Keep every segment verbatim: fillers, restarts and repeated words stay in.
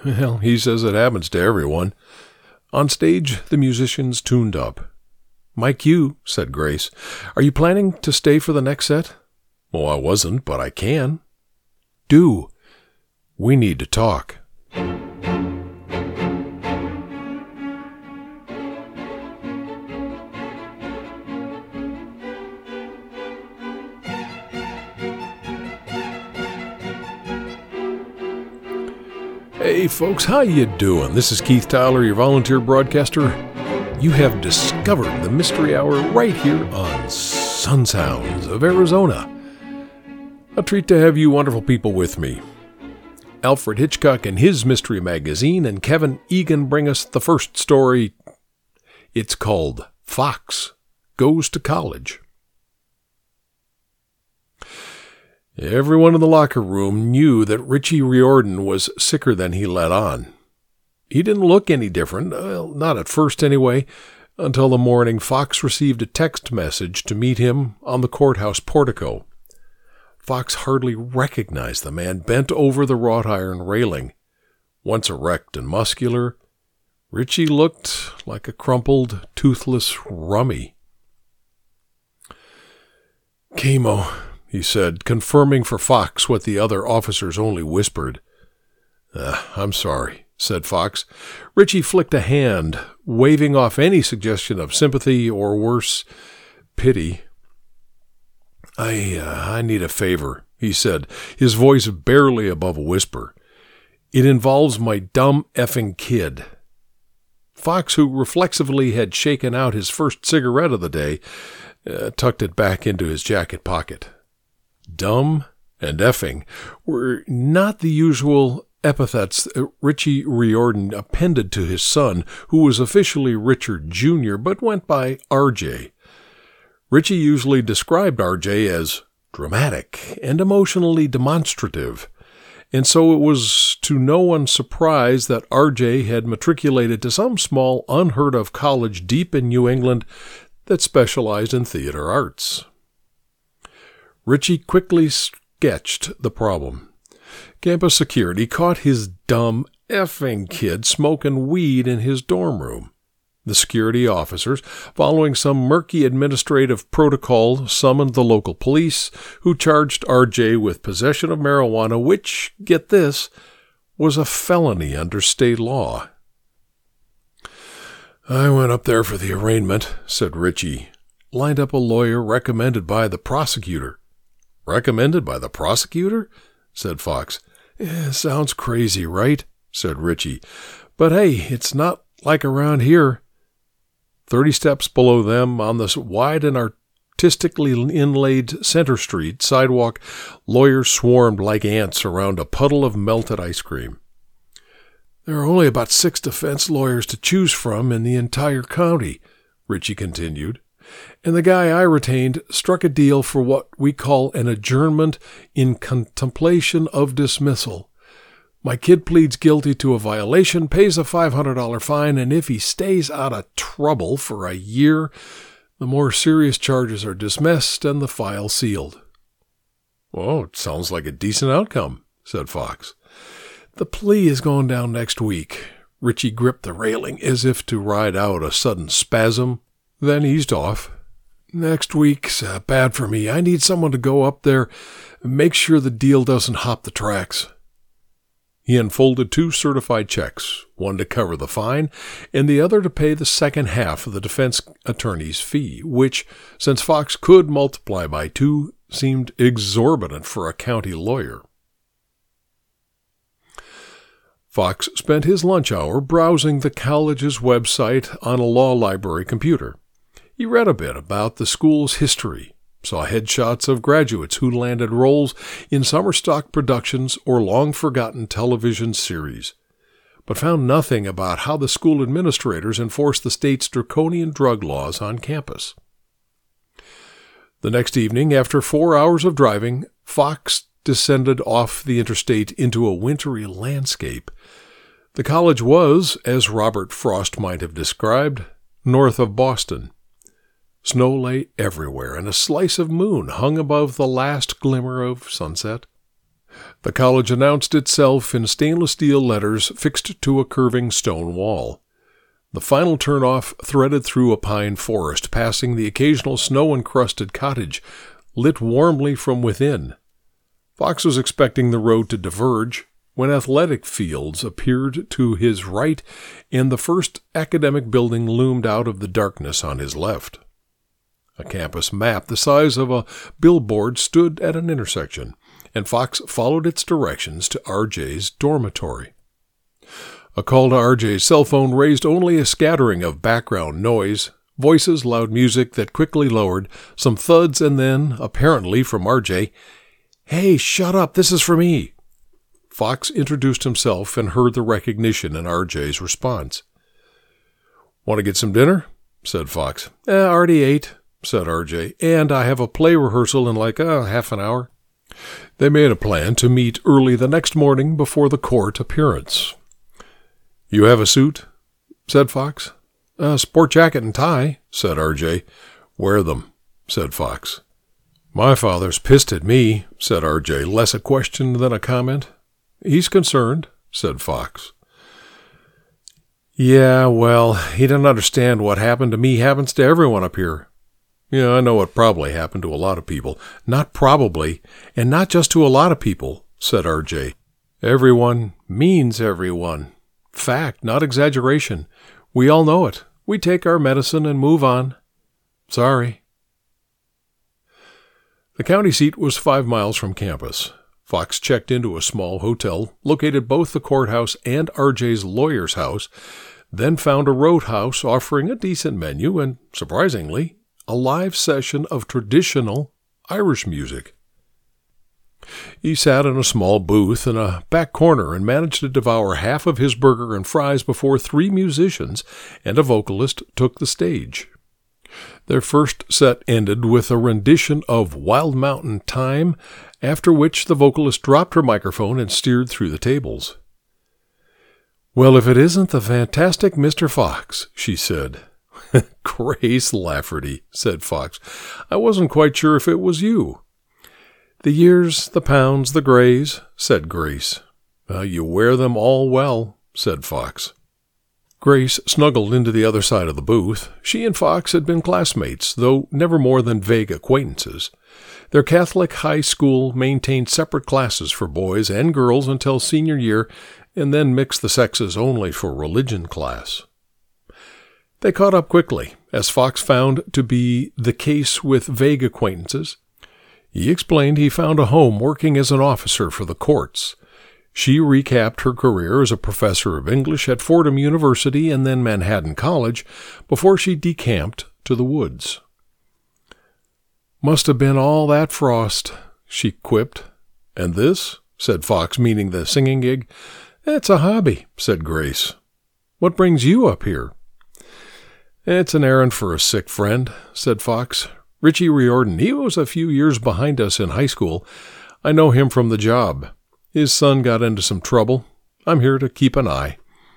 Well, he says it happens to everyone. On stage, the musicians tuned up. "My cue," said Grace. "Are you planning to stay for the next set?" "Oh, I wasn't, but I can." "Do. We need to talk." Hey folks, how you doing? This is Keith Tyler, your volunteer broadcaster. You have discovered the Mystery Hour right here on Sun Sounds of Arizona. A treat to have you wonderful people with me. Alfred Hitchcock and his Mystery Magazine and Kevin Egan bring us the first story. It's called Fox Goes to College. Everyone in the locker room knew that Richie Riordan was sicker than he let on. He didn't look any different, well, not at first anyway, until the morning Fox received a text message to meet him on the courthouse portico. Fox hardly recognized the man bent over the wrought iron railing. Once erect and muscular, Richie looked like a crumpled, toothless rummy. "Chemo," he said, confirming for Fox what the other officers only whispered. Uh, I'm sorry, said Fox. Richie flicked a hand, waving off any suggestion of sympathy or, worse, pity. I, uh, I need a favor, he said, his voice barely above a whisper. It involves my dumb effing kid. Fox, who reflexively had shaken out his first cigarette of the day, uh, tucked it back into his jacket pocket. Dumb and effing were not the usual epithets Richie Riordan appended to his son, who was officially Richard Junior, but went by R J. Richie usually described R J as dramatic and emotionally demonstrative, and so it was to no one's surprise that R J had matriculated to some small, unheard-of college deep in New England that specialized in theater arts. Richie quickly sketched the problem. Campus security caught his dumb effing kid smoking weed in his dorm room. The security officers, following some murky administrative protocol, summoned the local police, who charged R J with possession of marijuana, which, get this, was a felony under state law. I went up there for the arraignment, said Richie, lined up a lawyer recommended by the prosecutor. Recommended by the prosecutor? Said Fox. Eh, sounds crazy, right? Said Richie. But hey, it's not like around here. Thirty steps below them, on this wide and artistically inlaid Center Street sidewalk, lawyers swarmed like ants around a puddle of melted ice cream. There are only about six defense lawyers to choose from in the entire county, Richie continued. And the guy I retained struck a deal for what we call an adjournment in contemplation of dismissal. My kid pleads guilty to a violation, pays a five hundred dollars fine, and if he stays out of trouble for a year, the more serious charges are dismissed and the file sealed. Well, it sounds like a decent outcome, said Fox. The plea is going down next week. Richie gripped the railing as if to ride out a sudden spasm, then eased off. Next week's uh, bad for me. I need someone to go up there and make sure the deal doesn't hop the tracks. He unfolded two certified checks, one to cover the fine and the other to pay the second half of the defense attorney's fee, which, since Fox could multiply by two, seemed exorbitant for a county lawyer. Fox spent his lunch hour browsing the college's website on a law library computer. He read a bit about the school's history, saw headshots of graduates who landed roles in summer stock productions or long-forgotten television series, but found nothing about how the school administrators enforce the state's draconian drug laws on campus. The next evening, after four hours of driving, Fox descended off the interstate into a wintry landscape. The college was, as Robert Frost might have described, north of Boston. Snow lay everywhere, and a slice of moon hung above the last glimmer of sunset. The college announced itself in stainless steel letters fixed to a curving stone wall. The final turnoff threaded through a pine forest, passing the occasional snow-encrusted cottage, lit warmly from within. Fox was expecting the road to diverge when athletic fields appeared to his right and the first academic building loomed out of the darkness on his left. A campus map the size of a billboard stood at an intersection, and Fox followed its directions to R J's dormitory. A call to R J's cell phone raised only a scattering of background noise, voices, loud music that quickly lowered, some thuds, and then, apparently from R J, "Hey, shut up, this is for me." Fox introduced himself and heard the recognition in R J's response. "Want to get some dinner?" said Fox. Eh, already ate, said R J, "and I have a play rehearsal in like uh, half an hour." They made a plan to meet early the next morning before the court appearance. "You have a suit?" said Fox. "A sport jacket and tie," said R J. "Wear them," said Fox. "My father's pissed at me," said R J, less a question than a comment. "He's concerned," said Fox. "Yeah, well, he doesn't understand what happened to me happens to everyone up here." "Yeah, I know what probably happened to a lot of people." "Not probably, and not just to a lot of people," said R J. "Everyone means everyone. Fact, not exaggeration. We all know it. We take our medicine and move on. Sorry." The county seat was five miles from campus. Fox checked into a small hotel, located both the courthouse and R J's lawyer's house, then found a roadhouse offering a decent menu and, surprisingly, a live session of traditional Irish music. He sat in a small booth in a back corner and managed to devour half of his burger and fries before three musicians and a vocalist took the stage. Their first set ended with a rendition of Wild Mountain Thyme, after which the vocalist dropped her microphone and steered through the tables. "Well, if it isn't the fantastic Mister Fox," she said. "Grace Lafferty," said Fox. "I wasn't quite sure if it was you." "The years, the pounds, the grays," said Grace. Uh, "you wear them all well," said Fox. Grace snuggled into the other side of the booth. She and Fox had been classmates, though never more than vague acquaintances. Their Catholic high school maintained separate classes for boys and girls until senior year, and then mixed the sexes only for religion class. They caught up quickly, as Fox found to be the case with vague acquaintances. He explained he found a home working as an officer for the courts. She recapped her career as a professor of English at Fordham University and then Manhattan College before she decamped to the woods. "Must have been all that frost," she quipped. "And this?" said Fox, meaning the singing gig. "It's a hobby," said Grace. "What brings you up here?" "It's an errand for a sick friend," said Fox. "Richie Riordan. He was a few years behind us in high school. I know him from the job. His son got into some trouble. I'm here to keep an eye."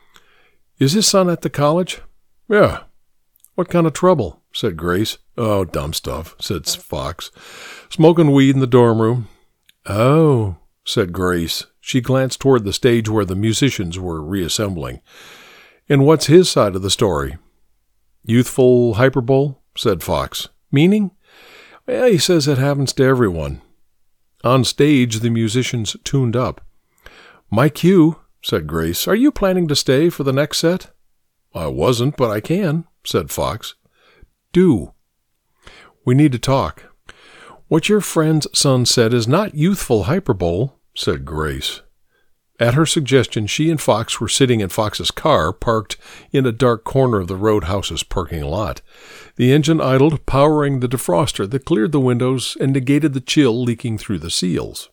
"Is his son at the college?" "Yeah." "What kind of trouble?" said Grace. "Oh, dumb stuff," said Fox. "Smoking weed in the dorm room." "Oh," said Grace. She glanced toward the stage where the musicians were reassembling. "And what's his side of the story?" "Youthful hyperbole," said Fox. "Meaning?" "Well, he says it happens to everyone." On stage, the musicians tuned up. "My cue," said Grace. "Are you planning to stay for the next set?" "I wasn't, but I can," said Fox. "Do." "We need to talk." "What your friend's son said is not youthful hyperbole," said Grace. At her suggestion, she and Fox were sitting in Fox's car, parked in a dark corner of the roadhouse's parking lot. The engine idled, powering the defroster that cleared the windows and negated the chill leaking through the seals.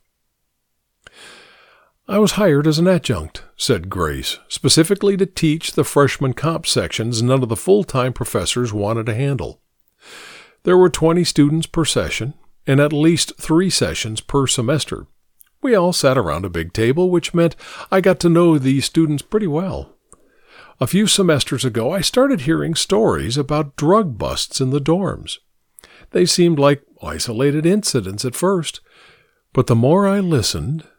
"I was hired as an adjunct," said Grace, "specifically to teach the freshman comp sections none of the full-time professors wanted to handle. There were twenty students per session, and at least three sessions per semester. We all sat around a big table, which meant I got to know these students pretty well. A few semesters ago, I started hearing stories about drug busts in the dorms. They seemed like isolated incidents at first, but the more I listened,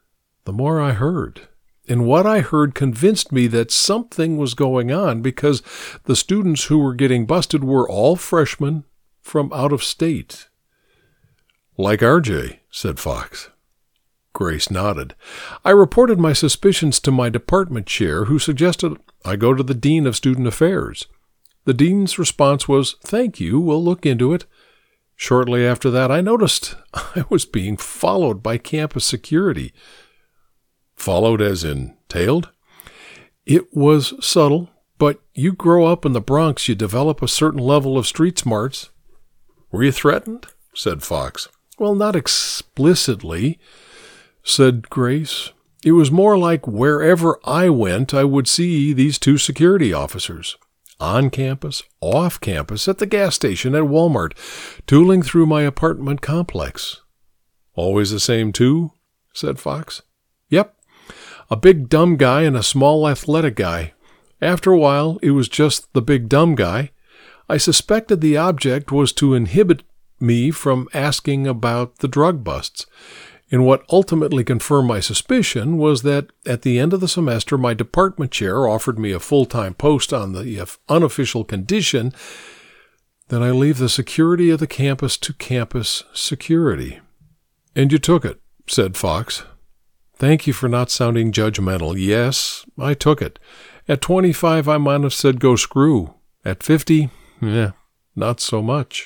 the more I heard. And what I heard convinced me that something was going on because the students who were getting busted were all freshmen from out of state. Like R J, said Fox. Grace nodded. I reported my suspicions to my department chair, who suggested I go to the Dean of Student Affairs. The dean's response was, "Thank you, we'll look into it." Shortly after that, I noticed I was being followed by campus security. Followed as in tailed? It was subtle, but you grow up in the Bronx, you develop a certain level of street smarts. Were you threatened? Said Fox. Well, not explicitly, said Grace. It was more like wherever I went, I would see these two security officers. On campus, off campus, at the gas station, at Walmart, tooling through my apartment complex. Always the same two? Said Fox. Yep. A big dumb guy and a small athletic guy. After a while, it was just the big dumb guy. I suspected the object was to inhibit me from asking about the drug busts. And what ultimately confirmed my suspicion was that at the end of the semester, my department chair offered me a full-time post on the unofficial condition that I leave the security of the campus to campus security. And you took it, said Fox. Thank you for not sounding judgmental. Yes, I took it. At twenty-five, I might have said go screw. At fifty, eh, not so much.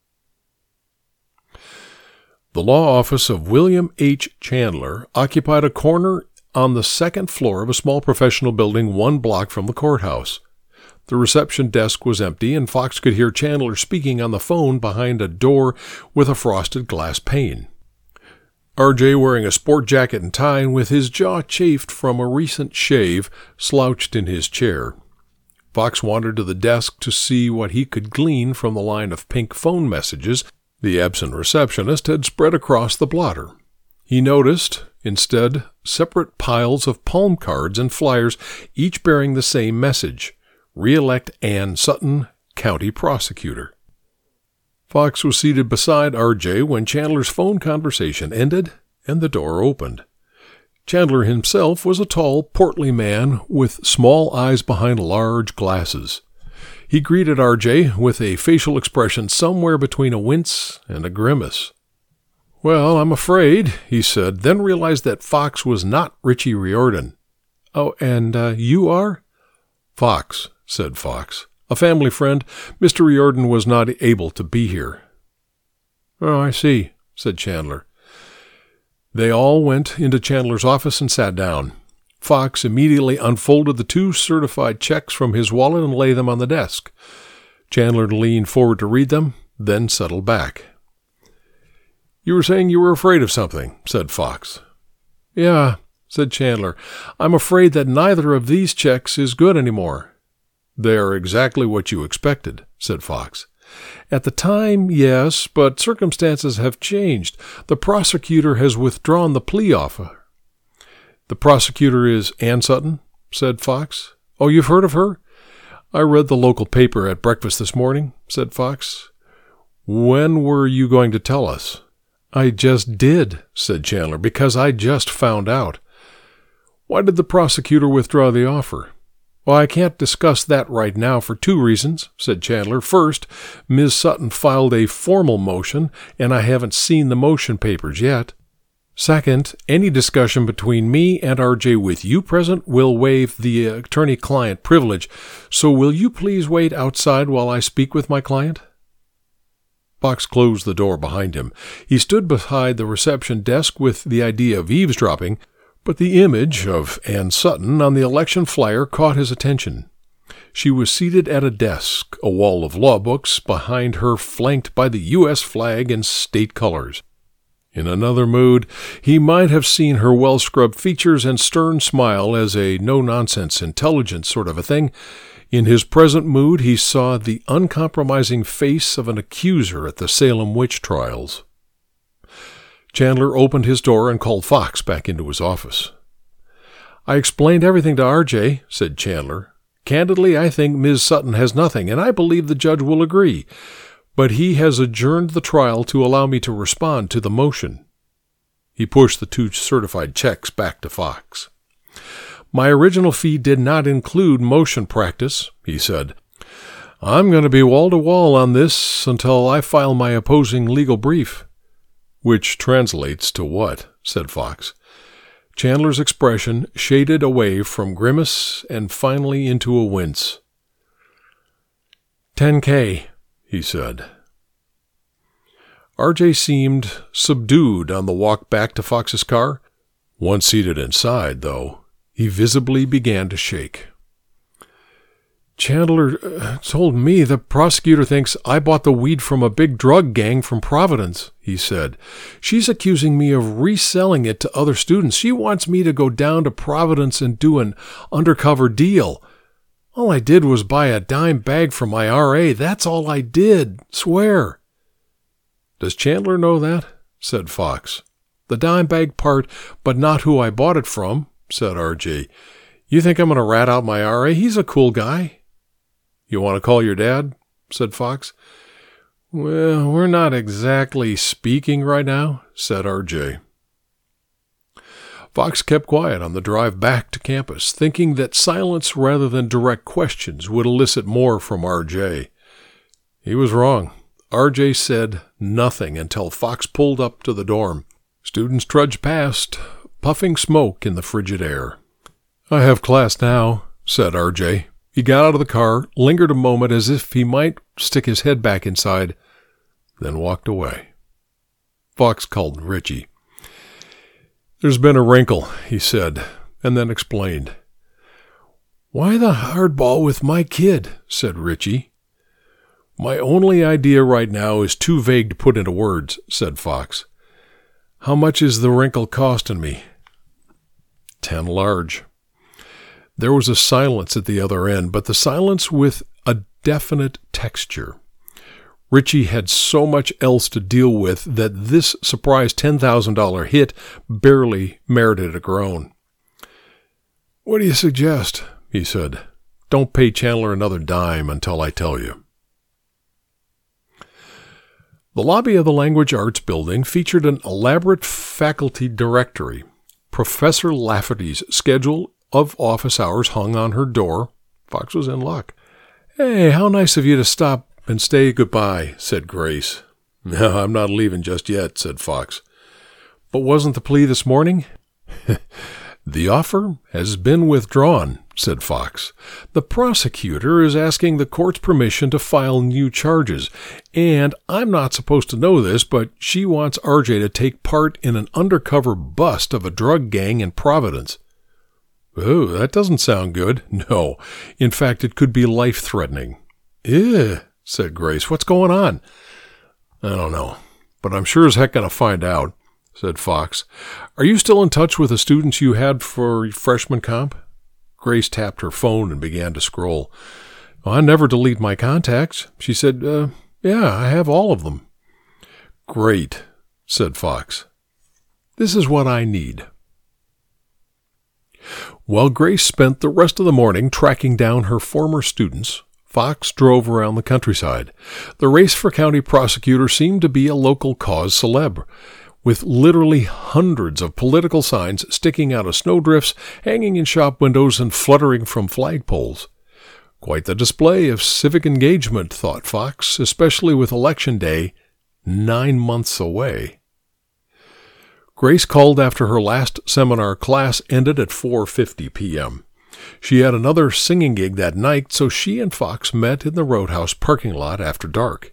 The law office of William H. Chandler occupied a corner on the second floor of a small professional building one block from the courthouse. The reception desk was empty, and Fox could hear Chandler speaking on the phone behind a door with a frosted glass pane. R J, wearing a sport jacket and tie and with his jaw chafed from a recent shave, slouched in his chair. Fox wandered to the desk to see what he could glean from the line of pink phone messages the absent receptionist had spread across the blotter. He noticed, instead, separate piles of palm cards and flyers, each bearing the same message: Re-elect Ann Sutton, County Prosecutor. Fox was seated beside R J when Chandler's phone conversation ended and the door opened. Chandler himself was a tall, portly man with small eyes behind large glasses. He greeted R J with a facial expression somewhere between a wince and a grimace. "Well, I'm afraid," he said, then realized that Fox was not Richie Riordan. "Oh, and uh, you are?" "Fox," said Fox. "A family friend. Mister Riordan was not able to be here." "Oh, I see," said Chandler. They all went into Chandler's office and sat down. Fox immediately unfolded the two certified checks from his wallet and laid them on the desk. Chandler leaned forward to read them, then settled back. "You were saying you were afraid of something," said Fox. "Yeah," said Chandler. "I'm afraid that neither of these checks is good anymore." "They are exactly what you expected," said Fox. "At the time, yes, but circumstances have changed. The prosecutor has withdrawn the plea offer." "The prosecutor is Ann Sutton?" said Fox. "Oh, you've heard of her?" "I read the local paper at breakfast this morning," said Fox. "When were you going to tell us?" "I just did," said Chandler, "because I just found out." "Why did the prosecutor withdraw the offer?" "Well, I can't discuss that right now for two reasons," said Chandler. "First, Miz Sutton filed a formal motion, and I haven't seen the motion papers yet. Second, any discussion between me and R J with you present will waive the attorney-client privilege, so will you please wait outside while I speak with my client?" Fox closed the door behind him. He stood beside the reception desk with the idea of eavesdropping, but the image of Ann Sutton on the election flyer caught his attention. She was seated at a desk, a wall of law books behind her flanked by the U S flag and state colors. In another mood, he might have seen her well-scrubbed features and stern smile as a no-nonsense, intelligent sort of a thing. In his present mood, he saw the uncompromising face of an accuser at the Salem witch trials. Chandler opened his door and called Fox back into his office. "I explained everything to R J," said Chandler. "Candidly, I think Miz Sutton has nothing, and I believe the judge will agree. But he has adjourned the trial to allow me to respond to the motion." He pushed the two certified checks back to Fox. "My original fee did not include motion practice," he said. "I'm going to be wall-to-wall on this until I file my opposing legal brief." "Which translates to what?" said Fox. Chandler's expression shaded away from grimace and finally into a wince. ten K, he said. R J seemed subdued on the walk back to Fox's car. Once seated inside, though, he visibly began to shake. "Chandler uh, told me the prosecutor thinks I bought the weed from a big drug gang from Providence," he said. "She's accusing me of reselling it to other students. She wants me to go down to Providence and do an undercover deal. All I did was buy a dime bag from my R A. That's all I did. Swear." "Does Chandler know that?" said Fox. "The dime bag part, but not who I bought it from," said R J. "You think I'm going to rat out my R A? He's a cool guy." "You want to call your dad?" said Fox. "Well, we're not exactly speaking right now," said R J. Fox kept quiet on the drive back to campus, thinking that silence rather than direct questions would elicit more from R J. He was wrong. R J said nothing until Fox pulled up to the dorm. Students trudged past, puffing smoke in the frigid air. "I have class now," said R J. He got out of the car, lingered a moment as if he might stick his head back inside, then walked away. Fox called Richie. "There's been a wrinkle," he said, and then explained. "Why the hardball with my kid?" said Richie. "My only idea right now is too vague to put into words," said Fox. "How much is the wrinkle costing me?" Ten large. There was a silence at the other end, but the silence with a definite texture. Richie had so much else to deal with that this surprise ten thousand dollars hit barely merited a groan. "What do you suggest?" he said. "Don't pay Chandler another dime until I tell you." The lobby of the Language Arts Building featured an elaborate faculty directory. Professor Lafferty's schedule of office hours hung on her door. Fox was in luck. "Hey, how nice of you to stop and say goodbye," said Grace. "No, I'm not leaving just yet," said Fox. "But wasn't the plea this morning?" "The offer has been withdrawn," said Fox. "The prosecutor is asking the court's permission to file new charges, and I'm not supposed to know this, but she wants R J to take part in an undercover bust of a drug gang in Providence." "Oh, that doesn't sound good." "No. In fact, it could be life-threatening." "Ew," said Grace. "What's going on?" "I don't know, but I'm sure as heck going to find out," said Fox. "Are you still in touch with the students you had for freshman comp?" Grace tapped her phone and began to scroll. "Well, I never delete my contacts." She said, uh, "Yeah, I have all of them." "Great," said Fox. "This is what I need." While Grace spent the rest of the morning tracking down her former students, Fox drove around the countryside. The race for county prosecutor seemed to be a local cause célèbre, with literally hundreds of political signs sticking out of snowdrifts, hanging in shop windows, and fluttering from flagpoles. Quite the display of civic engagement, thought Fox, especially with Election Day nine months away. Grace called after her last seminar class ended at four fifty p.m. She had another singing gig that night, so she and Fox met in the Roadhouse parking lot after dark.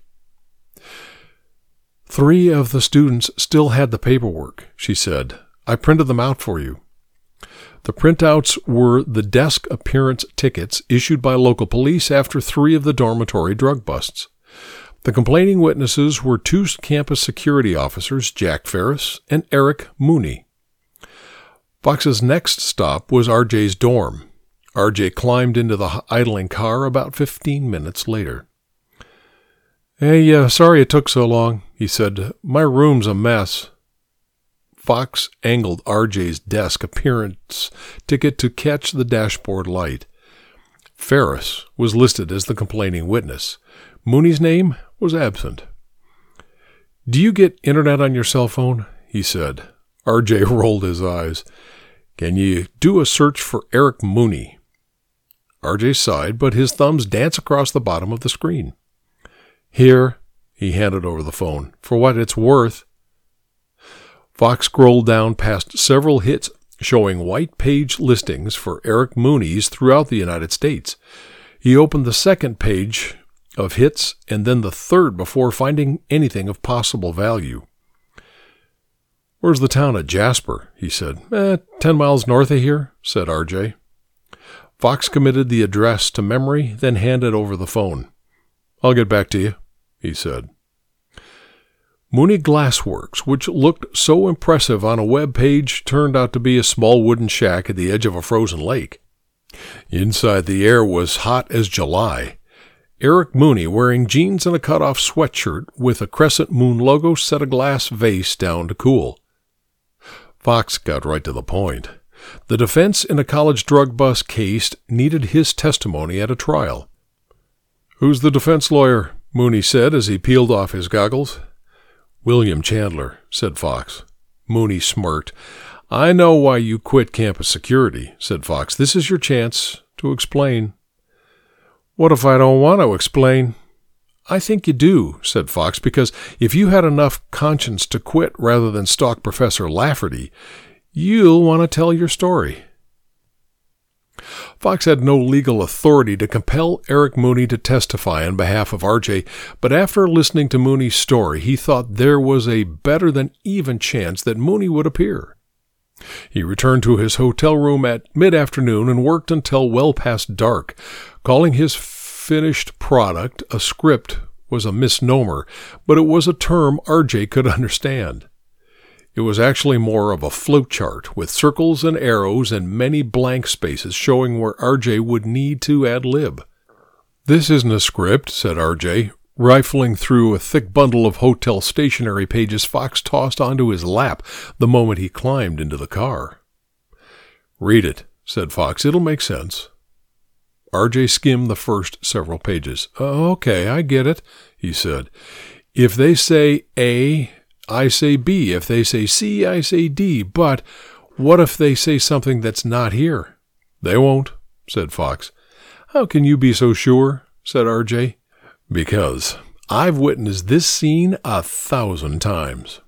"Three of the students still had the paperwork," she said. "I printed them out for you." The printouts were the desk appearance tickets issued by local police after three of the dormitory drug busts. The complaining witnesses were two campus security officers, Jack Ferris and Eric Mooney. Fox's next stop was R J's dorm. R J climbed into the idling car about fifteen minutes later. "Hey, uh, sorry it took so long," he said. "My room's a mess." Fox angled R J's desk appearance ticket to catch the dashboard light. Ferris was listed as the complaining witness. Mooney's name was absent. "Do you get internet on your cell phone?" he said. R J rolled his eyes. Can you do a search for Eric Mooney? R J sighed, but his thumbs danced across the bottom of the screen. Here, he handed over the phone, for what it's worth. Fox scrolled down past several hits showing white page listings for Eric Mooney's throughout the United States. He opened the second page of hits and then the third before finding anything of possible value. Where's the town of Jasper? He said. Eh, ten miles north of here, said R J. Fox committed the address to memory, then handed over the phone. I'll get back to you, he said. Mooney Glassworks, which looked so impressive on a web page, turned out to be a small wooden shack at the edge of a frozen lake. Inside, the air was hot as July. Eric Mooney, wearing jeans and a cut-off sweatshirt with a crescent moon logo, set a glass vase down to cool. Fox got right to the point. The defense in a college drug bust case needed his testimony at a trial. Who's the defense lawyer? Mooney said as he peeled off his goggles. William Chandler, said Fox. Mooney smirked. I know why you quit campus security, said Fox. This is your chance to explain. What if I don't want to explain? I think you do, said Fox, because if you had enough conscience to quit rather than stalk Professor Lafferty, you'll want to tell your story. Fox had no legal authority to compel Eric Mooney to testify on behalf of R J, but after listening to Mooney's story, he thought there was a better than even chance that Mooney would appear. He returned to his hotel room at mid-afternoon and worked until well past dark. Calling his finished product a script was a misnomer, but it was a term R J could understand. It was actually more of a flowchart with circles and arrows and many blank spaces showing where R J would need to ad-lib. This isn't a script, said R J, rifling through a thick bundle of hotel stationery pages Fox tossed onto his lap the moment he climbed into the car. Read it, said Fox. It'll make sense. R J skimmed the first several pages. Okay, I get it, he said. If they say A, I say B. If they say C, I say D. But what if they say something that's not here? They won't, said Fox. How can you be so sure? Said R J. Because I've witnessed this scene a thousand times.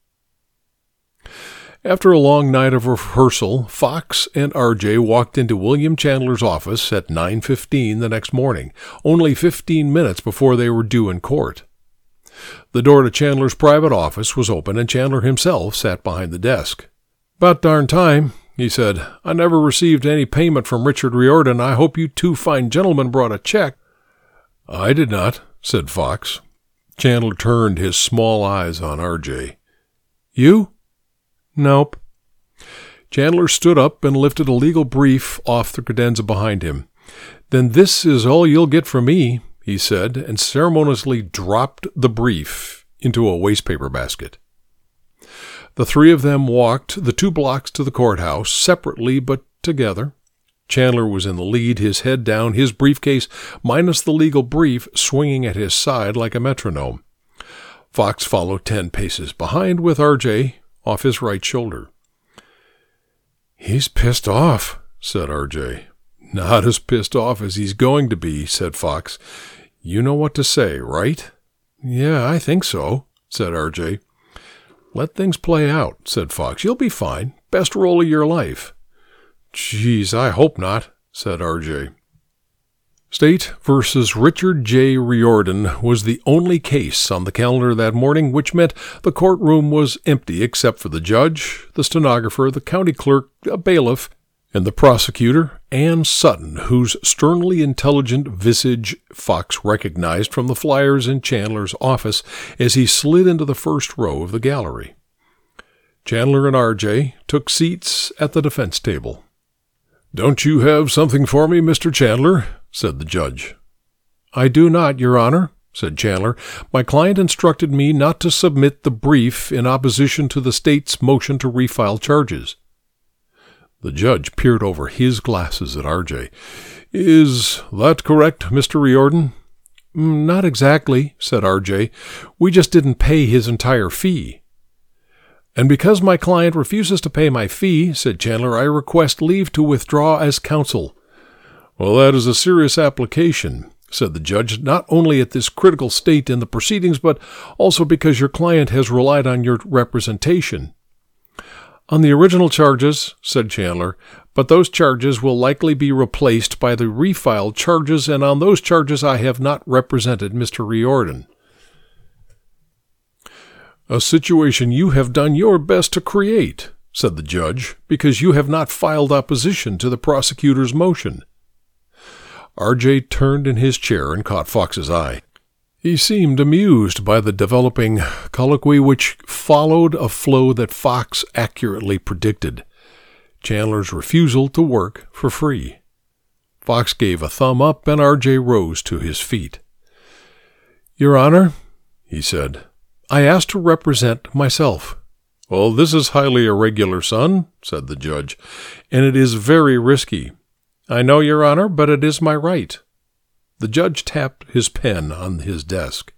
After a long night of rehearsal, Fox and R J walked into William Chandler's office at nine fifteen the next morning, only fifteen minutes before they were due in court. The door to Chandler's private office was open, and Chandler himself sat behind the desk. "About darn time," he said. "I never received any payment from Richard Riordan. I hope you two fine gentlemen brought a check." "I did not," said Fox. Chandler turned his small eyes on R J. "You?" "Nope." Chandler stood up and lifted a legal brief off the credenza behind him. "Then this is all you'll get from me," he said, and ceremoniously dropped the brief into a wastepaper basket. The three of them walked the two blocks to the courthouse, separately but together. Chandler was in the lead, his head down, his briefcase, minus the legal brief, swinging at his side like a metronome. Fox followed ten paces behind, with R J off his right shoulder. "He's pissed off," said R J. "Not as pissed off as he's going to be," said Fox. "You know what to say, right?" "Yeah, I think so," said R J. "Let things play out," said Fox. "You'll be fine. Best role of your life." "Geez, I hope not," said R J. State versus Richard J. Riordan was the only case on the calendar that morning, which meant the courtroom was empty except for the judge, the stenographer, the county clerk, a bailiff, and the prosecutor, Ann Sutton, whose sternly intelligent visage Fox recognized from the flyers in Chandler's office as he slid into the first row of the gallery. Chandler and R J took seats at the defense table. "Don't you have something for me, Mister Chandler?" said the judge. "I do not, Your Honor," said Chandler. "My client instructed me not to submit the brief in opposition to the state's motion to refile charges." The judge peered over his glasses at R J. "Is that correct, Mister Riordan?" "Not exactly," said R J. "We just didn't pay his entire fee." And because my client refuses to pay my fee, said Chandler, I request leave to withdraw as counsel. Well, that is a serious application, said the judge, not only at this critical state in the proceedings, but also because your client has relied on your representation. On the original charges, said Chandler, but those charges will likely be replaced by the refiled charges, and on those charges I have not represented Mister Riordan. A situation you have done your best to create, said the judge, because you have not filed opposition to the prosecutor's motion. R J turned in his chair and caught Fox's eye. He seemed amused by the developing colloquy which followed a flow that Fox accurately predicted. Chandler's refusal to work for free. Fox gave a thumb up, and R J rose to his feet. Your Honor, he said, I asked to represent myself. Well, this is highly irregular, son, said the judge, and it is very risky. I know, Your Honor, but it is my right. The judge tapped his pen on his desk.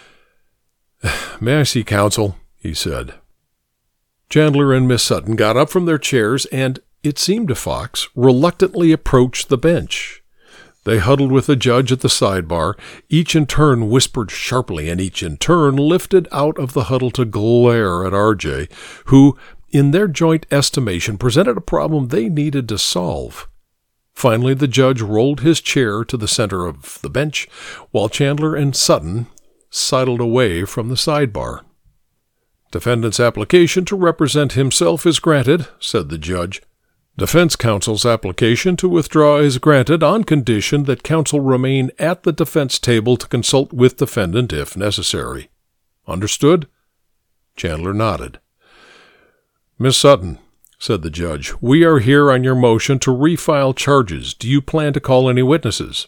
May I see counsel? He said. Chandler and Miss Sutton got up from their chairs and, it seemed to Fox, reluctantly approached the bench. They huddled with the judge at the sidebar. Each in turn whispered sharply, and each in turn lifted out of the huddle to glare at R J, who, in their joint estimation, presented a problem they needed to solve. Finally, the judge rolled his chair to the center of the bench, while Chandler and Sutton sidled away from the sidebar. Defendant's application to represent himself is granted, said the judge. Defense counsel's application to withdraw is granted on condition that counsel remain at the defense table to consult with defendant if necessary. Understood? Chandler nodded. Miss Sutton, said the judge, we are here on your motion to refile charges. Do you plan to call any witnesses?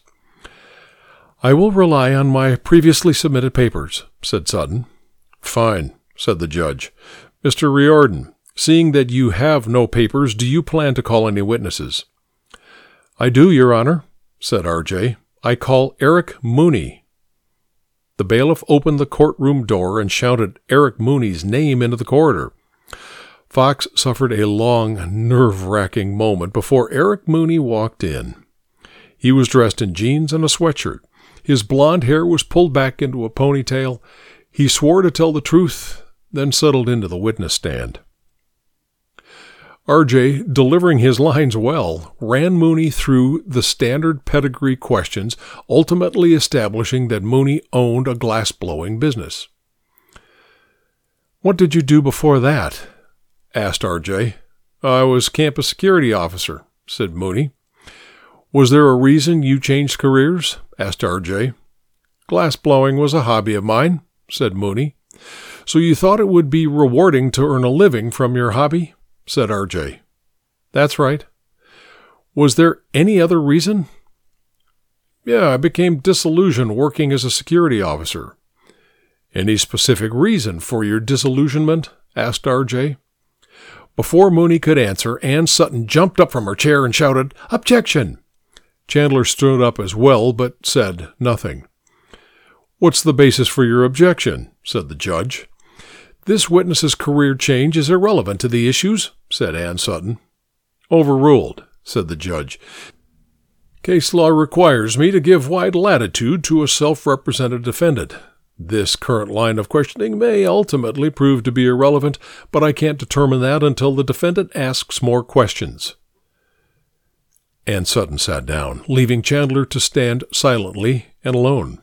I will rely on my previously submitted papers, said Sutton. Fine, said the judge. Mister Riordan, seeing that you have no papers, do you plan to call any witnesses? I do, Your Honor, said R J. I call Eric Mooney. The bailiff opened the courtroom door and shouted Eric Mooney's name into the corridor. Fox suffered a long, nerve-wracking moment before Eric Mooney walked in. He was dressed in jeans and a sweatshirt. His blond hair was pulled back into a ponytail. He swore to tell the truth, then settled into the witness stand. R J, delivering his lines well, ran Mooney through the standard pedigree questions, ultimately establishing that Mooney owned a glass-blowing business. What did you do before that? Asked R J. I was campus security officer, said Mooney. Was there a reason you changed careers? Asked R J. Glass-blowing was a hobby of mine, said Mooney. So you thought it would be rewarding to earn a living from your hobby? Said R J. That's right. Was there any other reason? Yeah, I became disillusioned working as a security officer. Any specific reason for your disillusionment? Asked R J. Before Mooney could answer, Ann Sutton jumped up from her chair and shouted, Objection! Chandler stood up as well, but said nothing. What's the basis for your objection? Said the judge. This witness's career change is irrelevant to the issues, said Ann Sutton. Overruled, said the judge. Case law requires me to give wide latitude to a self-represented defendant. This current line of questioning may ultimately prove to be irrelevant, but I can't determine that until the defendant asks more questions. Ann Sutton sat down, leaving Chandler to stand silently and alone.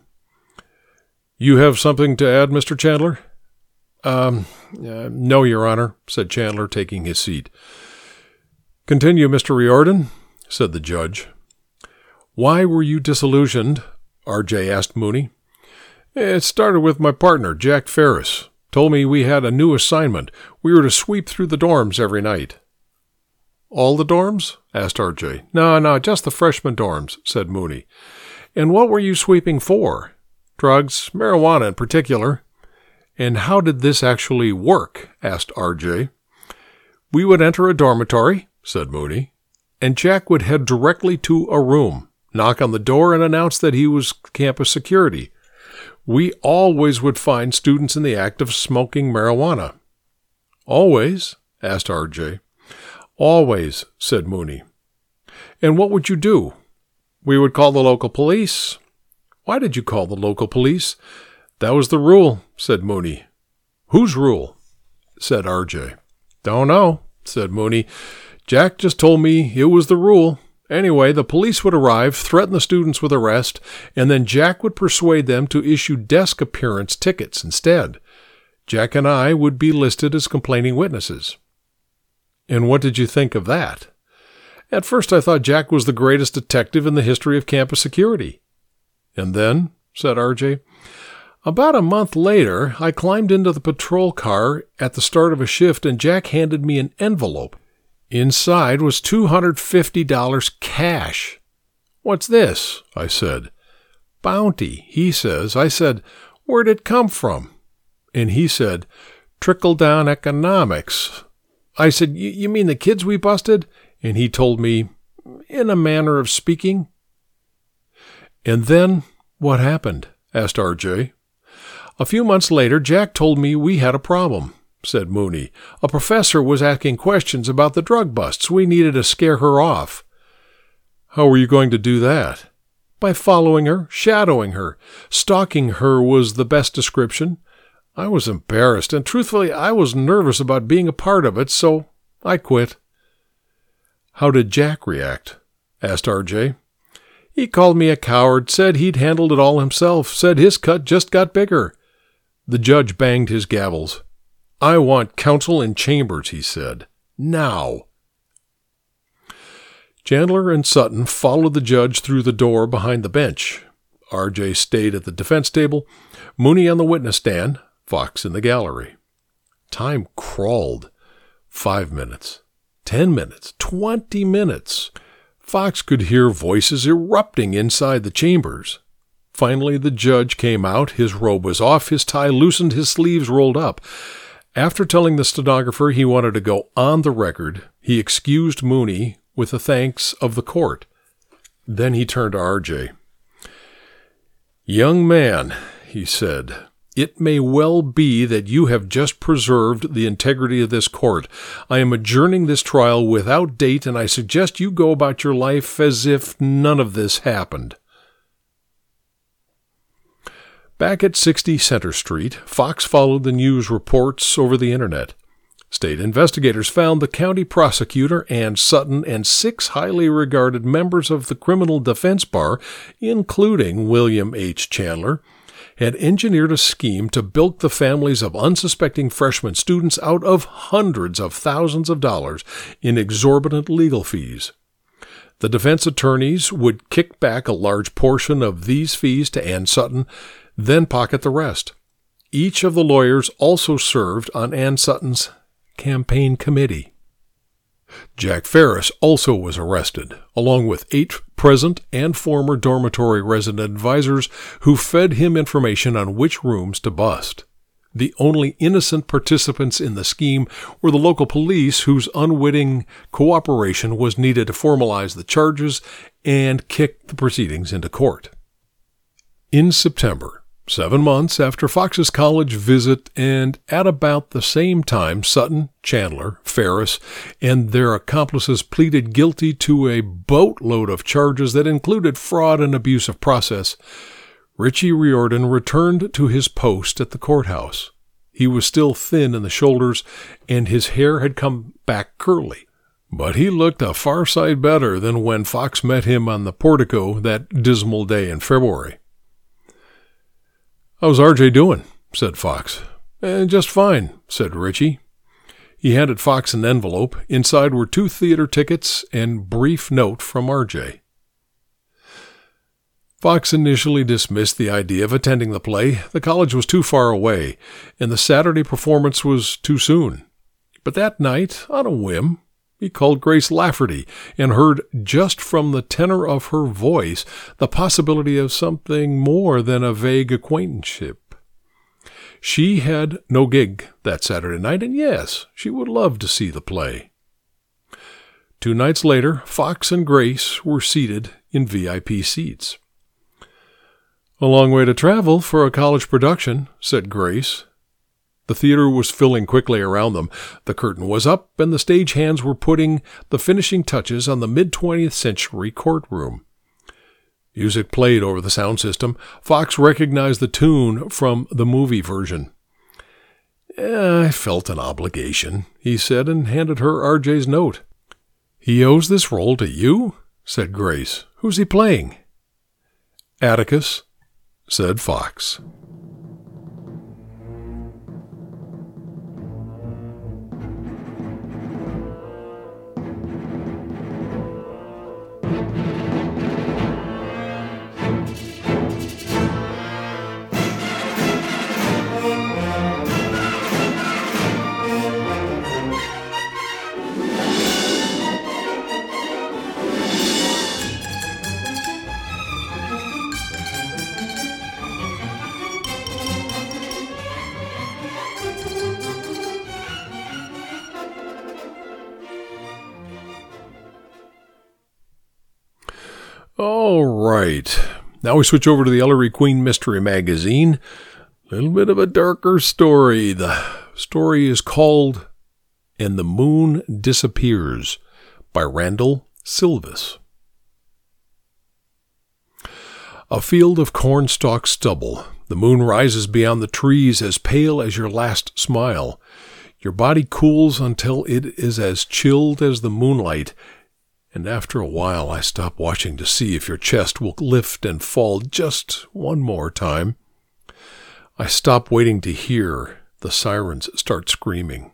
You have something to add, Mister Chandler? Um, uh, no, Your Honor, said Chandler, taking his seat. Continue, Mister Riordan, said the judge. Why were you disillusioned? R J asked Mooney. It started with my partner, Jack Ferris. Told me we had a new assignment. We were to sweep through the dorms every night. All the dorms? Asked R J. No, no, just the freshman dorms, said Mooney. And what were you sweeping for? Drugs, marijuana in particular. And how did this actually work? Asked R J. We would enter a dormitory, said Mooney, and Jack would head directly to a room, knock on the door, and announce that he was campus security. We always would find students in the act of smoking marijuana. Always? Asked R J. Always, said Mooney. And what would you do? We would call the local police. Why did you call the local police? That was the rule, said Mooney. Whose rule? Said R J. Don't know, said Mooney. Jack just told me it was the rule. Anyway, the police would arrive, threaten the students with arrest, and then Jack would persuade them to issue desk appearance tickets instead. Jack and I would be listed as complaining witnesses. And what did you think of that? At first I thought Jack was the greatest detective in the history of campus security. And then, said R J, about a month later, I climbed into the patrol car at the start of a shift and Jack handed me an envelope. Inside was two hundred fifty dollars cash. What's this? I said. Bounty, he says. I said, where'd it come from? And he said, trickle-down economics. I said, you mean the kids we busted? And he told me, in a manner of speaking. And then what happened? Asked R J. A few months later, Jack told me we had a problem, said Mooney. A professor was asking questions about the drug busts. We needed to scare her off. How were you going to do that? By following her, shadowing her. Stalking her was the best description. I was embarrassed, and truthfully, I was nervous about being a part of it, so I quit. How did Jack react? Asked R J. He called me a coward, said he'd handled it all himself, said his cut just got bigger. The judge banged his gavels. I want counsel in chambers, he said. Now. Chandler and Sutton followed the judge through the door behind the bench. R J stayed at the defense table, Mooney on the witness stand, Fox in the gallery. Time crawled. Five minutes. Ten minutes. Twenty minutes. Fox could hear voices erupting inside the chambers. Finally, the judge came out. His robe was off, his tie loosened, his sleeves rolled up. After telling the stenographer he wanted to go on the record, he excused Mooney with the thanks of the court. Then he turned to R J. Young man, he said, it may well be that you have just preserved the integrity of this court. I am adjourning this trial without date, and I suggest you go about your life as if none of this happened. Back at sixty Center Street, Fox followed the news reports over the Internet. State investigators found the county prosecutor, Ann Sutton, and six highly regarded members of the criminal defense bar, including William H. Chandler, had engineered a scheme to bilk the families of unsuspecting freshman students out of hundreds of thousands of dollars in exorbitant legal fees. The defense attorneys would kick back a large portion of these fees to Ann Sutton, then pocket the rest. Each of the lawyers also served on Ann Sutton's campaign committee. Jack Ferris also was arrested, along with eight present and former dormitory resident advisors who fed him information on which rooms to bust. The only innocent participants in the scheme were the local police, whose unwitting cooperation was needed to formalize the charges and kick the proceedings into court. In September, seven months after Fox's college visit, and at about the same time, Sutton, Chandler, Ferris, and their accomplices pleaded guilty to a boatload of charges that included fraud and abuse of process. Richie Riordan returned to his post at the courthouse. He was still thin in the shoulders, and his hair had come back curly. But he looked a far sight better than when Fox met him on the portico that dismal day in February. "How's R J doing?" said Fox. Eh, just fine, said Richie. He handed Fox an envelope. Inside were two theater tickets and brief note from R J. Fox initially dismissed the idea of attending the play. The college was too far away, and the Saturday performance was too soon. But that night, on a whim, he called Grace Lafferty and heard just from the tenor of her voice the possibility of something more than a vague acquaintanceship. She had no gig that Saturday night, and yes, she would love to see the play. Two nights later, Fox and Grace were seated in V I P seats. "A long way to travel for a college production," said Grace. The theater was filling quickly around them. The curtain was up, and the stage hands were putting the finishing touches on the mid-twentieth century courtroom. Music played over the sound system. Fox recognized the tune from the movie version. "I felt an obligation," he said, and handed her R J's note. "He owes this role to you?" said Grace. "Who's he playing?" "Atticus," said Fox. All right. Now we switch over to the Ellery Queen Mystery Magazine. A little bit of a darker story. The story is called And the Moon Disappears by Randall Silvis. A field of cornstalk stubble. The moon rises beyond the trees as pale as your last smile. Your body cools until it is as chilled as the moonlight. And after a while, I stop watching to see if your chest will lift and fall just one more time. I stop waiting to hear the sirens start screaming.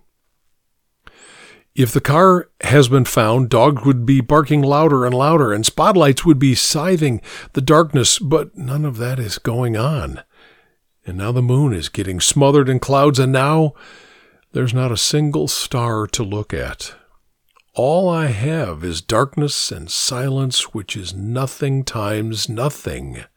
If the car has been found, dogs would be barking louder and louder, and spotlights would be scything the darkness, but none of that is going on. And now the moon is getting smothered in clouds, and now there's not a single star to look at. All I have is darkness and silence, which is nothing times nothing.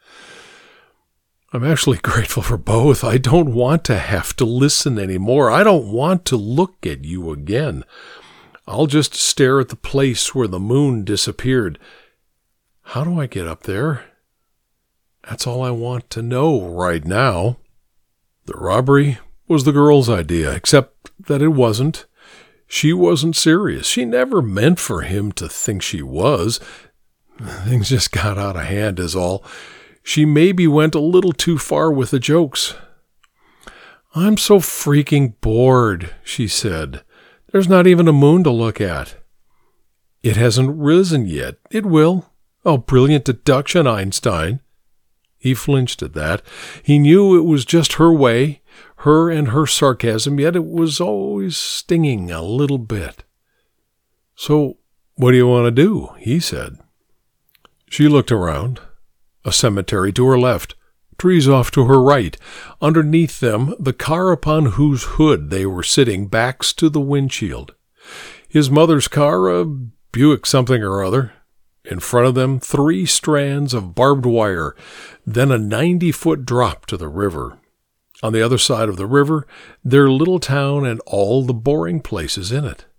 I'm actually grateful for both. I don't want to have to listen anymore. I don't want to look at you again. I'll just stare at the place where the moon disappeared. How do I get up there? That's all I want to know right now. The robbery was the girl's idea, except that it wasn't. She wasn't serious. She never meant for him to think she was. Things just got out of hand is all. She maybe went a little too far with the jokes. "I'm so freaking bored," she said. "There's not even a moon to look at." "It hasn't risen yet. It will." "Oh, brilliant deduction, Einstein." He flinched at that. He knew it was just her way, her and her sarcasm, yet it was always stinging a little bit. "So, what do you want to do?" he said. She looked around. A cemetery to her left, trees off to her right. Underneath them, the car upon whose hood they were sitting, backs to the windshield. His mother's car, a Buick something or other. In front of them, three strands of barbed wire, then a ninety-foot drop to the river. On the other side of the river, their little town and all the boring places in it.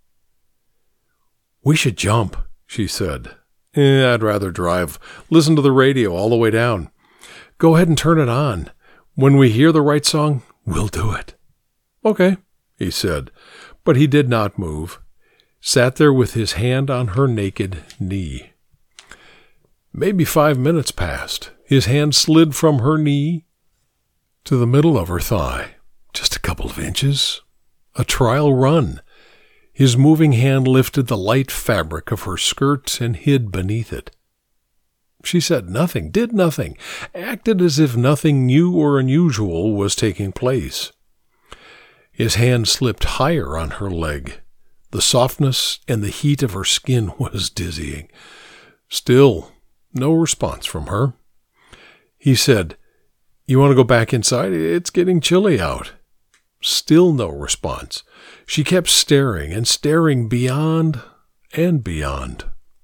"We should jump," she said. Eh, I'd rather drive. Listen to the radio all the way down." "Go ahead and turn it on. When we hear the right song, we'll do it." "Okay," he said, but he did not move. Sat there with his hand on her naked knee. Maybe five minutes passed. His hand slid from her knee to the middle of her thigh. Just a couple of inches. A trial run. His moving hand lifted the light fabric of her skirt and hid beneath it. She said nothing, did nothing, acted as if nothing new or unusual was taking place. His hand slipped higher on her leg. The softness and the heat of her skin was dizzying. Still, no response from her. He said, "You want to go back inside? It's getting chilly out." Still no response. She kept staring and staring beyond and beyond.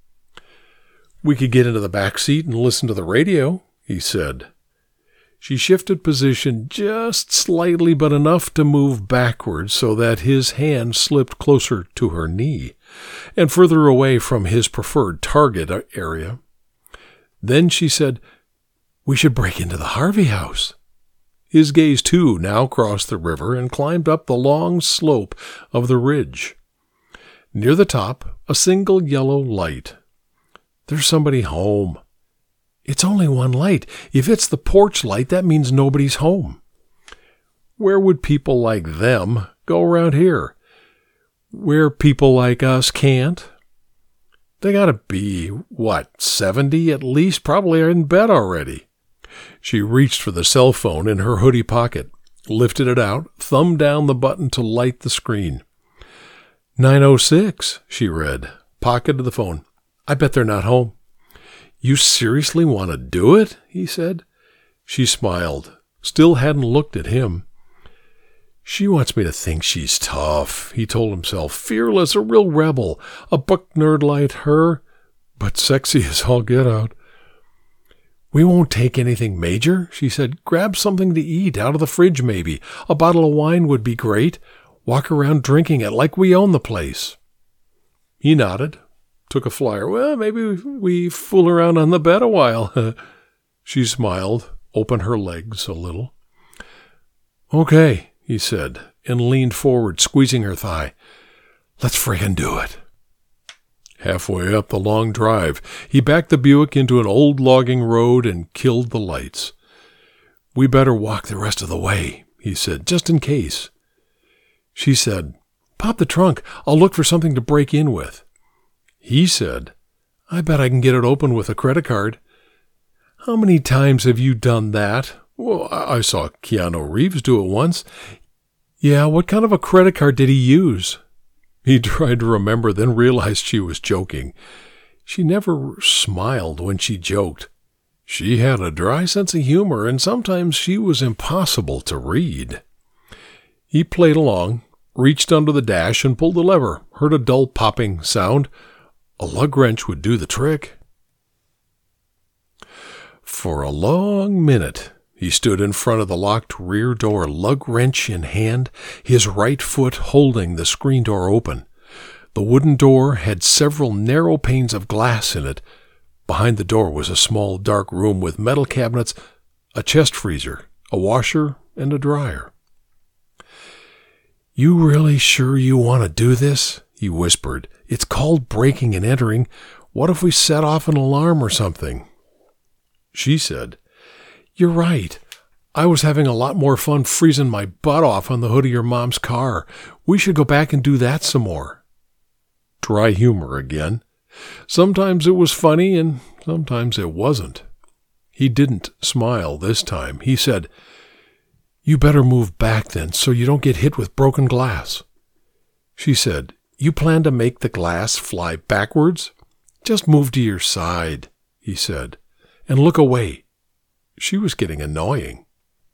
"We could get into the back seat and listen to the radio," he said. She shifted position just slightly, but enough to move backwards so that his hand slipped closer to her knee and further away from his preferred target area. Then she said, "We should break into the Harvey house." His gaze, too, now crossed the river and climbed up the long slope of the ridge. Near the top, a single yellow light. There's somebody home. It's only one light. If it's the porch light, that means nobody's home. Where would people like them go around here? Where people like us can't? They gotta be, what, seventy at least? Probably are in bed already. She reached for the cell phone in her hoodie pocket, lifted it out, thumbed down the button to light the screen. nine oh six, she read, pocketed the phone. I bet they're not home. You seriously want to do it? He said. She smiled, still hadn't looked at him. She wants me to think she's tough, he told himself. Fearless, a real rebel, a book nerd like her, but sexy as all get out. We won't take anything major, she said. Grab something to eat out of the fridge maybe. A bottle of wine would be great. Walk around drinking it like we own the place. He nodded, took a flyer. Well, maybe we fool around on the bed a while. She smiled, opened her legs a little. Okay, he said, and leaned forward, squeezing her thigh. Let's friggin' do it. Halfway up the long drive, he backed the Buick into an old logging road and killed the lights. We better walk the rest of the way, he said, just in case. She said, Pop the trunk. I'll look for something to break in with. He said, I bet I can get it open with a credit card. How many times have you done that? Well, I saw Keanu Reeves do it once. Yeah, what kind of a credit card did he use? He tried to remember, then realized she was joking. She never smiled when she joked. She had a dry sense of humor, and sometimes she was impossible to read. He played along, reached under the dash and pulled the lever, heard a dull popping sound. A lug wrench would do the trick. For a long minute, he stood in front of the locked rear door, lug wrench in hand, his right foot holding the screen door open. The wooden door had several narrow panes of glass in it. Behind the door was a small dark room with metal cabinets, a chest freezer, a washer, and a dryer. You really sure you want to do this? He whispered. It's called breaking and entering. What if we set off an alarm or something? She said, You're right. I was having a lot more fun freezing my butt off on the hood of your mom's car. We should go back and do that some more. Dry humor again. Sometimes it was funny and sometimes it wasn't. He didn't smile this time. He said, You better move back then so you don't get hit with broken glass. She said, You plan to make the glass fly backwards? Just move to your side, he said, and look away. She was getting annoying.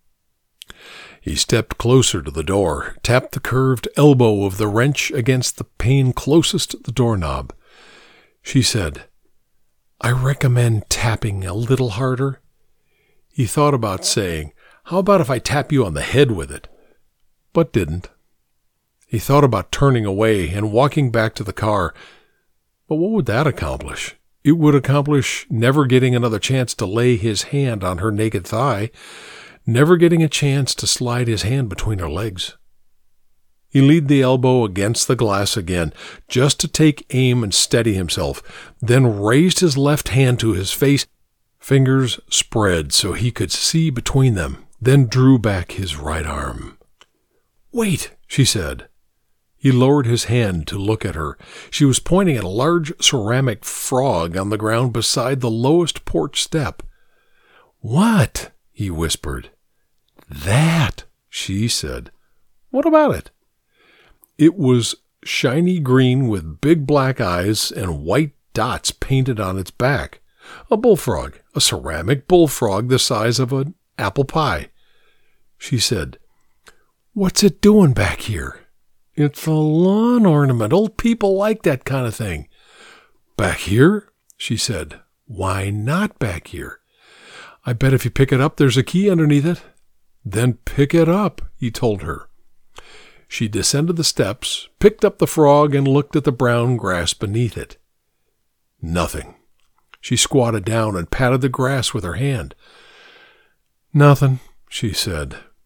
He stepped closer to the door, tapped the curved elbow of the wrench against the pane closest to the doorknob. She said, I recommend tapping a little harder. He thought about saying, How about if I tap you on the head with it? But didn't. He thought about turning away and walking back to the car. But what would that accomplish? It would accomplish never getting another chance to lay his hand on her naked thigh, never getting a chance to slide his hand between her legs. He leaned the elbow against the glass again, just to take aim and steady himself, then raised his left hand to his face, fingers spread so he could see between them, then drew back his right arm. Wait, she said. He lowered his hand to look at her. She was pointing at a large ceramic frog on the ground beside the lowest porch step. What? He whispered. That, she said. What about it? It was shiny green with big black eyes and white dots painted on its back. A bullfrog, a ceramic bullfrog the size of an apple pie. She said, What's it doing back here? It's a lawn ornament. Old people like that kind of thing. Back here? She said. Why not back here? I bet if you pick it up, there's a key underneath it. Then pick it up, he told her. She descended the steps, picked up the frog, and looked at the brown grass beneath it. Nothing. She squatted down and patted the grass with her hand. Nothing, she said,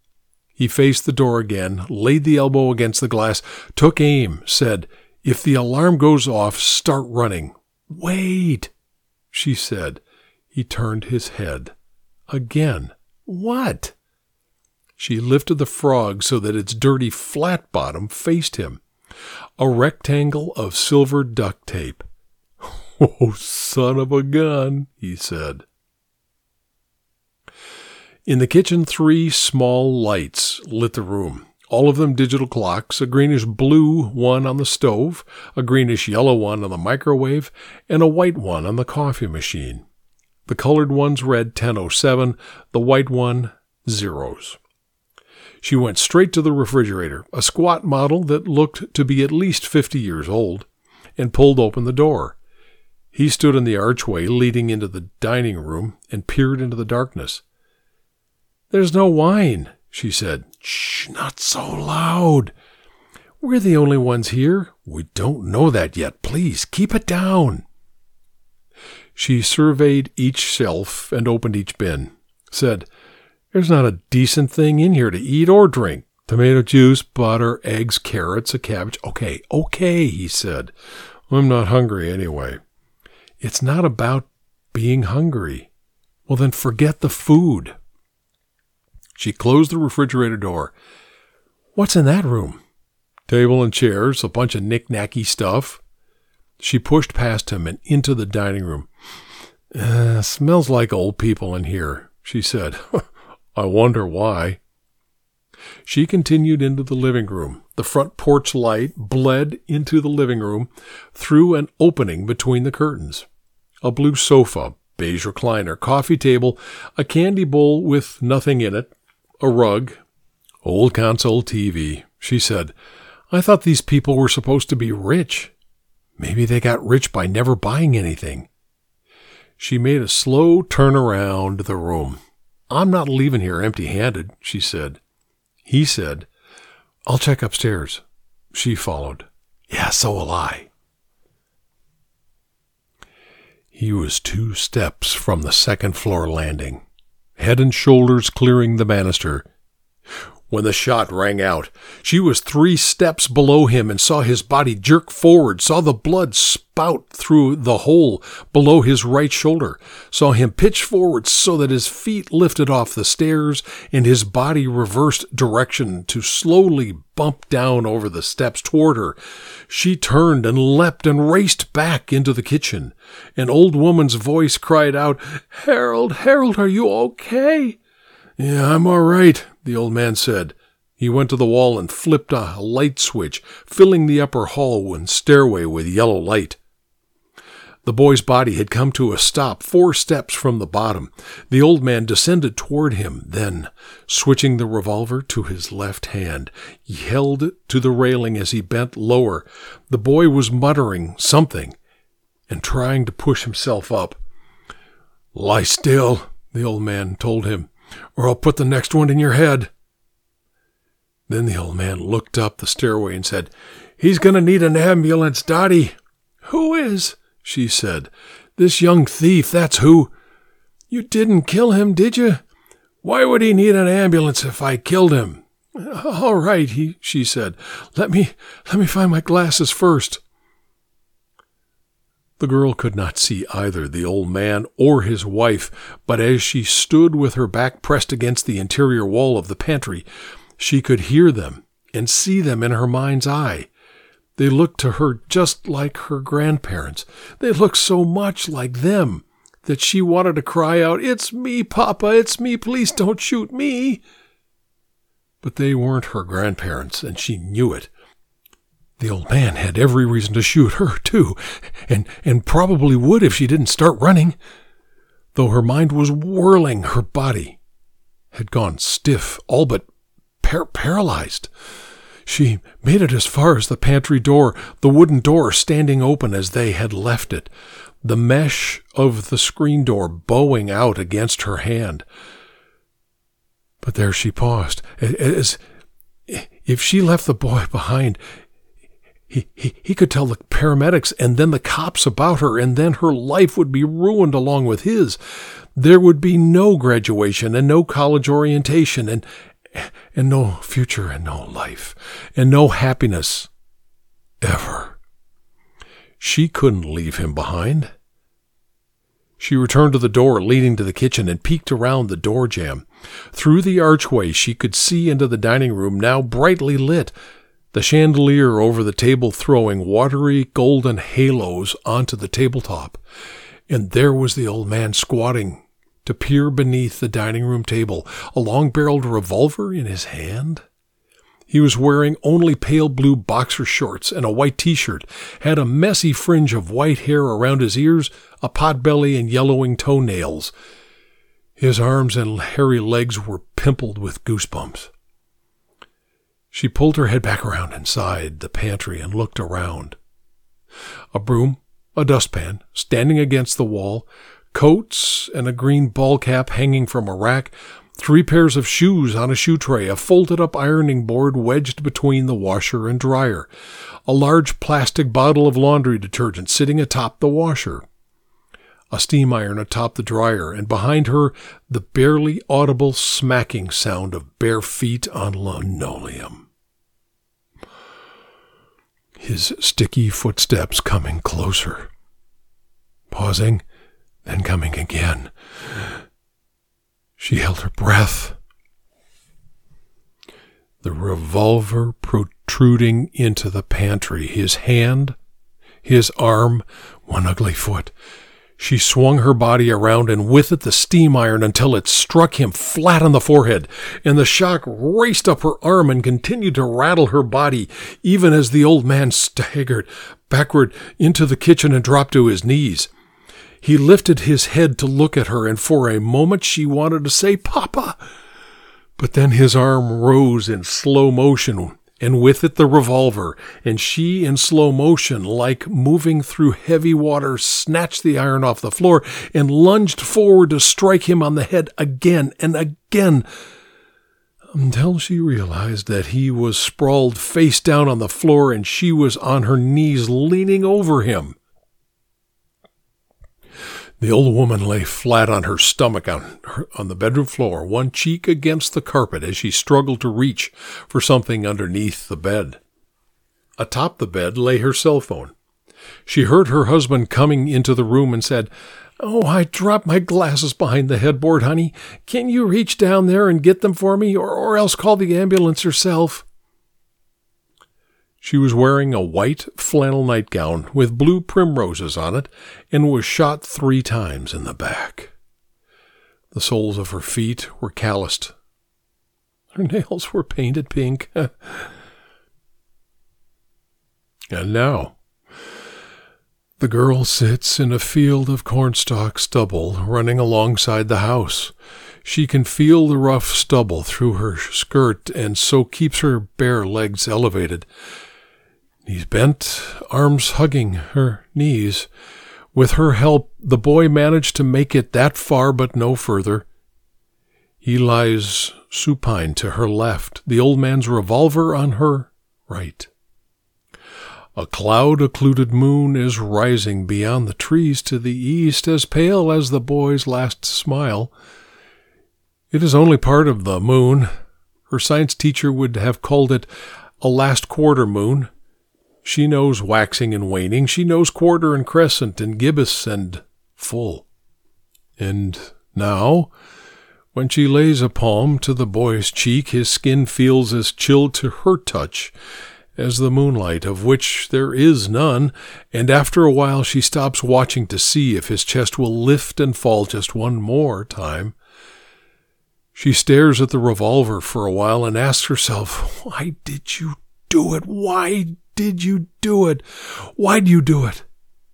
He faced the door again, laid the elbow against the glass, took aim, said, "If the alarm goes off, start running." "Wait," she said. He turned his head. Again. "What?" She lifted the frog so that its dirty flat bottom faced him. A rectangle of silver duct tape. "Oh, son of a gun," he said. In the kitchen, three small lights lit the room, all of them digital clocks, a greenish-blue one on the stove, a greenish-yellow one on the microwave, and a white one on the coffee machine. The colored ones read ten oh seven, the white one, zeros. She went straight to the refrigerator, a squat model that looked to be at least fifty years old, and pulled open the door. He stood in the archway leading into the dining room and peered into the darkness. "There's no wine," she said. "Shh, not so loud. We're the only ones here. We don't know that yet. Please, keep it down." She surveyed each shelf and opened each bin, said, "There's not a decent thing in here to eat or drink. Tomato juice, butter, eggs, carrots, a cabbage." "Okay, okay," he said. "I'm not hungry anyway." "It's not about being hungry." "Well, then forget the food." She closed the refrigerator door. "What's in that room?" "Table and chairs, a bunch of knick-knacky stuff." She pushed past him and into the dining room. Uh, "Smells like old people in here," she said. "I wonder why." She continued into the living room. The front porch light bled into the living room through an opening between the curtains. A blue sofa, beige recliner, coffee table, a candy bowl with nothing in it, a rug, old console T V. She said, "I thought these people were supposed to be rich. Maybe they got rich by never buying anything." She made a slow turn around the room. "I'm not leaving here empty-handed," she said. He said, "I'll check upstairs." She followed. "Yeah, so will I." He was two steps from the second-floor landing, head and shoulders clearing the banister, when the shot rang out. She was three steps below him and saw his body jerk forward, saw the blood spout through the hole below his right shoulder, saw him pitch forward so that his feet lifted off the stairs and his body reversed direction to slowly bump down over the steps toward her. She turned and leapt and raced back into the kitchen. An old woman's voice cried out, "Harold, Harold, are you okay?" "Yeah, I'm all right," the old man said. He went to the wall and flipped a light switch, filling the upper hall and stairway with yellow light. The boy's body had come to a stop four steps from the bottom. The old man descended toward him, then, switching the revolver to his left hand, he held it to the railing as he bent lower. The boy was muttering something and trying to push himself up. "Lie still," the old man told him, "or I'll put the next one in your head." Then the old man looked up the stairway and said, "He's going to need an ambulance, Dottie." "Who is?" she said. "This young thief, that's who." "You didn't kill him, did you?" "Why would he need an ambulance if I killed him?" "All right," he, she said. Let me, let me find my glasses first." The girl could not see either the old man or his wife, but as she stood with her back pressed against the interior wall of the pantry, she could hear them and see them in her mind's eye. They looked to her just like her grandparents. They looked so much like them that she wanted to cry out, "It's me, Papa, it's me, please don't shoot me." But they weren't her grandparents, and she knew it. The old man had every reason to shoot her, too, and, and probably would if she didn't start running. Though her mind was whirling, her body had gone stiff, all but par- paralyzed. She made it as far as the pantry door, the wooden door standing open as they had left it, the mesh of the screen door bowing out against her hand. But there she paused, as if she left the boy behind, He, he, he could tell the paramedics and then the cops about her, and then her life would be ruined along with his. There would be no graduation and no college orientation, and, and no future and no life and no happiness ever. She couldn't leave him behind. She returned to the door leading to the kitchen and peeked around the door jamb. Through the archway she could see into the dining room, now brightly lit, the chandelier over the table throwing watery golden halos onto the tabletop. And there was the old man squatting to peer beneath the dining room table, a long-barreled revolver in his hand. He was wearing only pale blue boxer shorts and a white T-shirt, had a messy fringe of white hair around his ears, a potbelly and yellowing toenails. His arms and hairy legs were pimpled with goosebumps. She pulled her head back around inside the pantry and looked around. A broom, a dustpan, standing against the wall, coats and a green ball cap hanging from a rack, three pairs of shoes on a shoe tray, a folded-up ironing board wedged between the washer and dryer, a large plastic bottle of laundry detergent sitting atop the washer, a steam iron atop the dryer, and behind her the barely audible smacking sound of bare feet on linoleum. His sticky footsteps coming closer, pausing, then coming again. She held her breath. The revolver protruding into the pantry, his hand, his arm, one ugly foot. She swung her body around and with it the steam iron until it struck him flat on the forehead, and the shock raced up her arm and continued to rattle her body, even as the old man staggered backward into the kitchen and dropped to his knees. He lifted his head to look at her, and for a moment she wanted to say, "Papa!" But then his arm rose in slow motion, and with it the revolver, and she in slow motion, like moving through heavy water, snatched the iron off the floor and lunged forward to strike him on the head again and again, until she realized that he was sprawled face down on the floor and she was on her knees leaning over him. The old woman lay flat on her stomach on, her, on the bedroom floor, one cheek against the carpet as she struggled to reach for something underneath the bed. Atop the bed lay her cell phone. She heard her husband coming into the room and said, "Oh, I dropped my glasses behind the headboard, honey. Can you reach down there and get them for me, or, or else call the ambulance yourself?" She was wearing a white flannel nightgown with blue primroses on it and was shot three times in the back. The soles of her feet were calloused. Her nails were painted pink. And now, the girl sits in a field of cornstalk stubble running alongside the house. She can feel the rough stubble through her skirt and so keeps her bare legs elevated. Knees bent, arms hugging her knees. With her help, the boy managed to make it that far but no further. He lies supine to her left, the old man's revolver on her right. A cloud-occluded moon is rising beyond the trees to the east, as pale as the boy's last smile. It is only part of the moon. Her science teacher would have called it a last quarter moon. She knows waxing and waning. She knows quarter and crescent and gibbous and full. And now, when she lays a palm to the boy's cheek, his skin feels as chilled to her touch as the moonlight, of which there is none, and after a while she stops watching to see if his chest will lift and fall just one more time. She stares at the revolver for a while and asks herself, "Why did you do it? Why did you do it? Why do you do it?"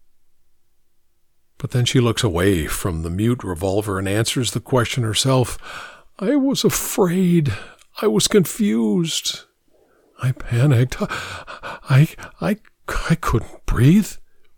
But then she looks away from the mute revolver and answers the question herself. "I was afraid. I was confused. I panicked. I, I, I couldn't breathe."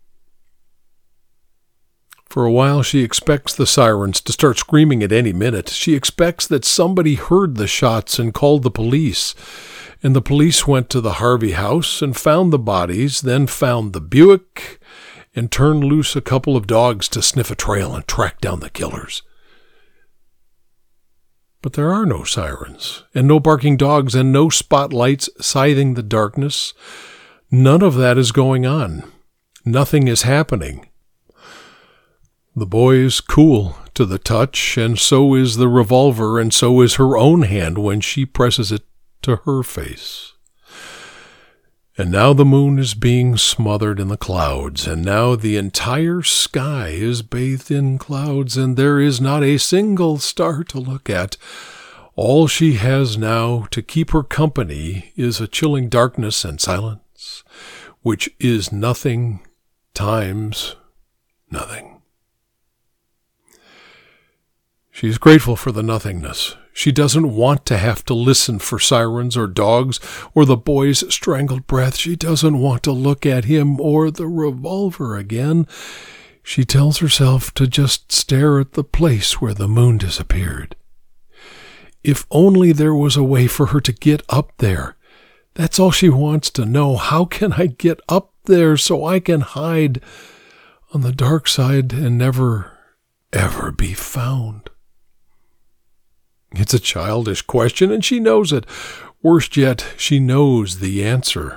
For a while she expects the sirens to start screaming at any minute. She expects that somebody heard the shots and called the police. And the police went to the Harvey house and found the bodies, then found the Buick, and turned loose a couple of dogs to sniff a trail and track down the killers. But there are no sirens, and no barking dogs, and no spotlights scything the darkness. None of that is going on. Nothing is happening. The boy is cool to the touch, and so is the revolver, and so is her own hand when she presses it to her face. And now the moon is being smothered in the clouds, and now the entire sky is bathed in clouds, and there is not a single star to look at. All she has now to keep her company is a chilling darkness and silence, which is nothing times nothing. She's grateful for the nothingness. She doesn't want to have to listen for sirens or dogs or the boy's strangled breath. She doesn't want to look at him or the revolver again. She tells herself to just stare at the place where the moon disappeared. If only there was a way for her to get up there. That's all she wants to know. How can I get up there so I can hide on the dark side and never, ever be found? It's a childish question, and she knows it. Worst yet, she knows the answer.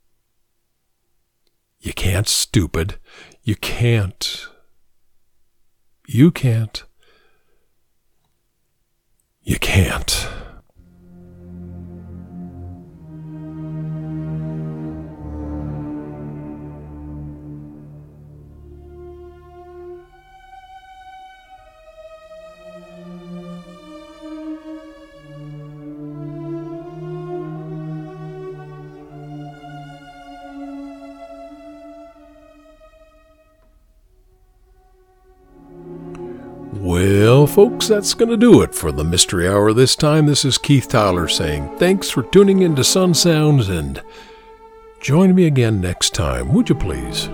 You can't, stupid. You can't. You can't. You can't. Well, folks, that's going to do it for the Mystery Hour this time. This is Keith Tyler saying thanks for tuning in to Sun Sounds, and join me again next time, would you please?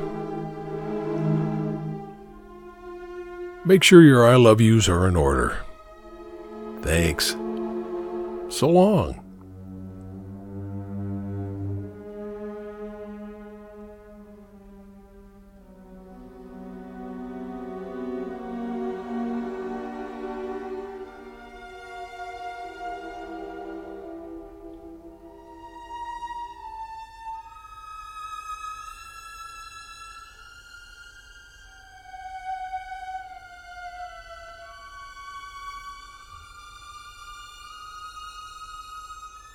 Make sure your I love yous are in order. Thanks. So long.